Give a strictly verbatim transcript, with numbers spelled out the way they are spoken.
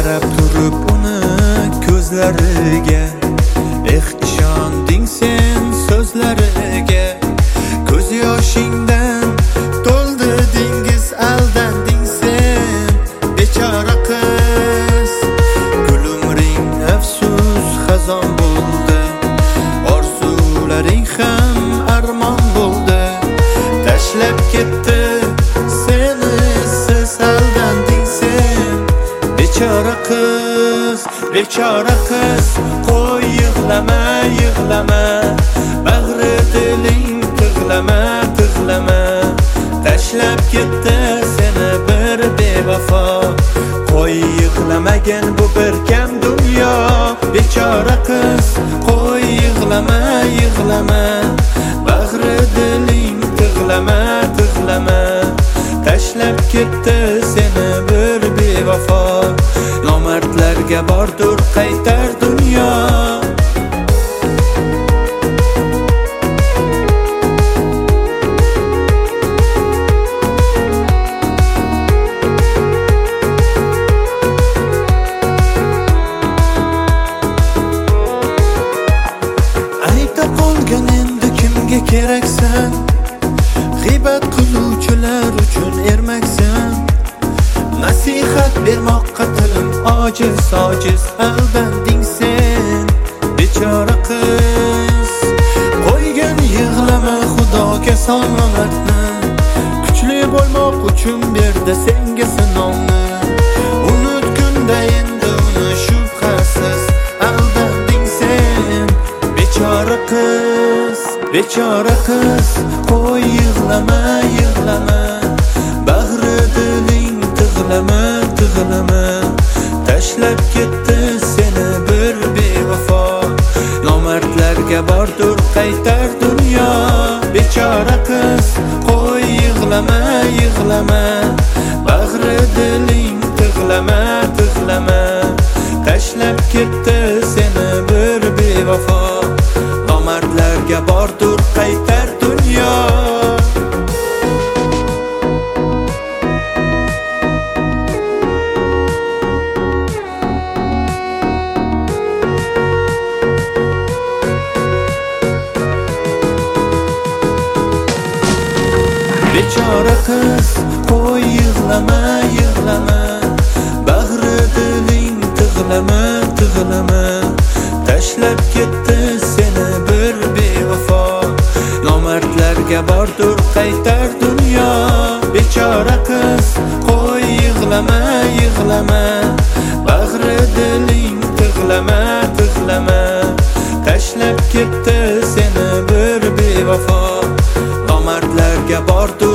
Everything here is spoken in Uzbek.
qarab turib uni ko'zlariga, eh ishonding sen so'zlariga. Ko'z yoshingdan to'ldi dengiz, aldanding sen bechora qiz. Gul umring afsus xazon bo'ldi, orzularing ham armon bo'ldi. Tashlab ketdi seni siz, aldanding sen bechora qiz, bechora qiz. Qo'y yig'lama, yig'lama, bag'ri diling tig'lama, tig'lama. Tashlab ketdi seni bir bevafo. Qo'y yig'lamagin bu bir kam dunyo, bechora qiz. Qo'y yig'lama, yig'lama, bag'ri diling tig'lama, tig'lama. Tashlab ketdi seni bir bevafo. Nomardlarga bordur qaytar dunyo. Ayta qolgan endi kimga keraksan? G'iybat qiluvchilar uchun ermaksan. Nasihat bermoqqa tilim ojiz, ojiz. Aldanding sen bechora qiz. Qo'ygan yig'lama Xudoga salomatni, kuchli bo'lmoq uchun berdi senga sinovni. Unutgunda endi uni shubhasiz, aldanding sen bechora qiz, bechora qiz. Qo'y yig'lama, yig'lama, bag'ri diling tig'lama, tig'lama. Tashlab ketdi seni bir bevafo. Nomardlarga bordur qaytar dunyo, bechora qiz. Qo'y yig'lama, yig'lama, bag'ri diling tig'lama, tig'lama. Tashlab ketdi seni bir bevafo. Nomardlarga bordur qaytar dunyo. Bechora qiz, qo'y yig'lama, yig'lama, bag'ri diling tig'lama, tig'lama. Tashlab ketdi seni bir bevafo. Nomardlarga bordur qaytar dunyo, bechora qiz. Qo'y yig'lama, yig'lama, bag'ri diling tig'lama, tig'lama. Tashlab ketdi seni bir bevafo. Nomardlarga bordur